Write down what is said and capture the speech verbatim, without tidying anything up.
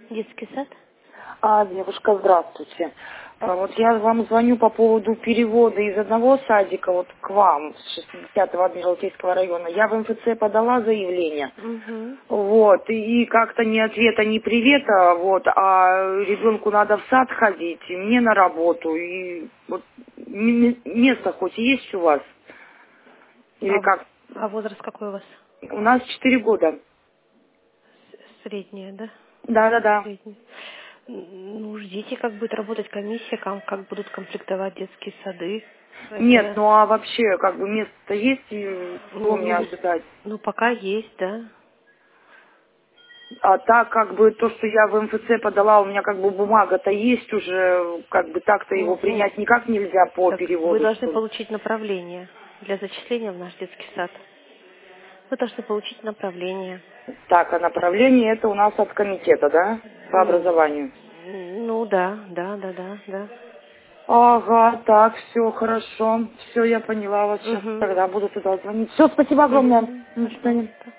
Детский сад? А, девушка, здравствуйте. А, Вот я вам звоню по поводу перевода из одного садика вот к вам, с шестидесятого Адмиралтейского района. Я в эм эф цэ подала заявление. Угу. Вот, и, и как-то ни ответа, ни привета, вот, а ребенку надо в сад ходить, и мне на работу, и вот м- место хоть есть у вас? Или А, в- как? а возраст какой у вас? У нас четыре года. С- Средняя, да? Да-да-да. Средняя. М, Ну, ждите, как будет работать комиссия, как, как будут комплектовать детские сады. Нет, Это, ну а вообще, как бы место есть, и что ну, мне ну, ожидать? ну, пока есть, да. А так, как бы, то, что я в эм эф цэ подала, у меня как бы бумага-то есть уже, как бы так-то его Ну, ну, принять никак нельзя по так вы переводу, должны что ли. получить направление для зачисления в наш детский сад. Вы должны получить направление. Так, а направление это у нас от комитета, да, по Ну, образованию? ну да, да, да, да, да. Ага, так, все, хорошо. Все, я поняла вас сейчас. Угу. Тогда буду туда звонить. Все, спасибо огромное. Угу. До свидания. Пожалуйста.